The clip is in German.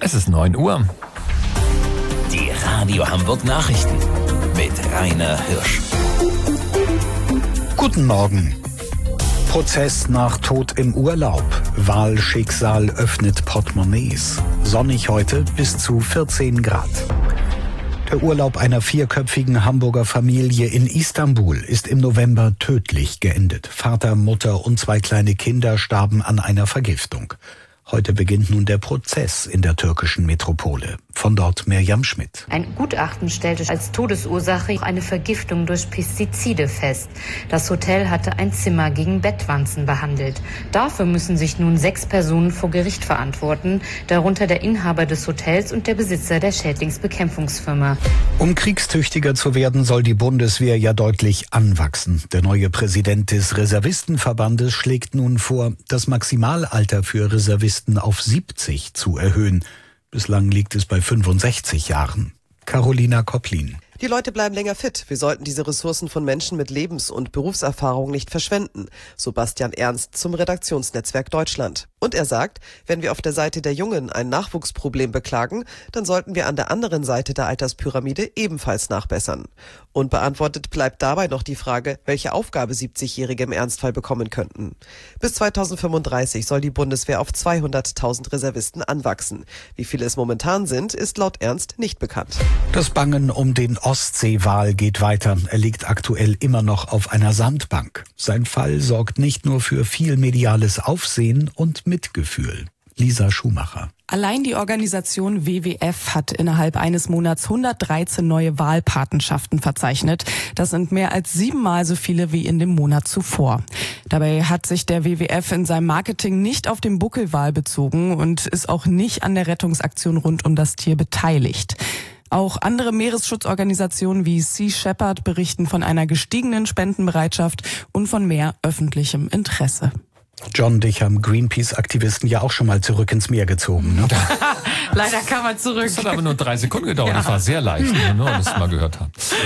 Es ist 9 Uhr. Die Radio Hamburg Nachrichten mit Rainer Hirsch. Guten Morgen. Prozess nach Tod im Urlaub. Wahlschicksal öffnet Portemonnaies. Sonnig heute bis zu 14 Grad. Der Urlaub einer 4köpfigen Hamburger Familie in Istanbul ist im November tödlich geendet. Vater, Mutter und 2 kleine Kinder starben an einer Vergiftung. Heute beginnt nun der Prozess in der türkischen Metropole. Von dort Mirjam Schmidt. Ein Gutachten stellte als Todesursache eine Vergiftung durch Pestizide fest. Das Hotel hatte ein Zimmer gegen Bettwanzen behandelt. Dafür müssen sich nun 6 Personen vor Gericht verantworten, darunter der Inhaber des Hotels und der Besitzer der Schädlingsbekämpfungsfirma. Um kriegstüchtiger zu werden, soll die Bundeswehr ja deutlich anwachsen. Der neue Präsident des Reservistenverbandes schlägt nun vor, das Maximalalter für Reservisten auf 70 zu erhöhen. Bislang liegt es bei 65 Jahren. Carolina Kopplin. Die Leute bleiben länger fit. Wir sollten diese Ressourcen von Menschen mit Lebens- und Berufserfahrung nicht verschwenden. So Bastian Ernst zum Redaktionsnetzwerk Deutschland. Und er sagt, wenn wir auf der Seite der Jungen ein Nachwuchsproblem beklagen, dann sollten wir an der anderen Seite der Alterspyramide ebenfalls nachbessern. Unbeantwortet bleibt dabei noch die Frage, welche Aufgabe 70-Jährige im Ernstfall bekommen könnten. Bis 2035 soll die Bundeswehr auf 200.000 Reservisten anwachsen. Wie viele es momentan sind, ist laut Ernst nicht bekannt. Das Bangen um den Ostseewal geht weiter. Er liegt aktuell immer noch auf einer Sandbank. Sein Fall sorgt nicht nur für viel mediales Aufsehen und Mitgefühl. Lisa Schumacher. Allein die Organisation WWF hat innerhalb eines Monats 113 neue Walpatenschaften verzeichnet. Das sind mehr als 7-mal so viele wie in dem Monat zuvor. Dabei hat sich der WWF in seinem Marketing nicht auf den Buckelwal bezogen und ist auch nicht an der Rettungsaktion rund um das Tier beteiligt. Auch andere Meeresschutzorganisationen wie Sea Shepherd berichten von einer gestiegenen Spendenbereitschaft und von mehr öffentlichem Interesse. John, dich haben Greenpeace-Aktivisten ja auch schon mal zurück ins Meer gezogen, ne? Leider kam er zurück. Das hat aber nur 3 Sekunden gedauert. Ja. Das war sehr leicht, wenn wir das mal gehört haben.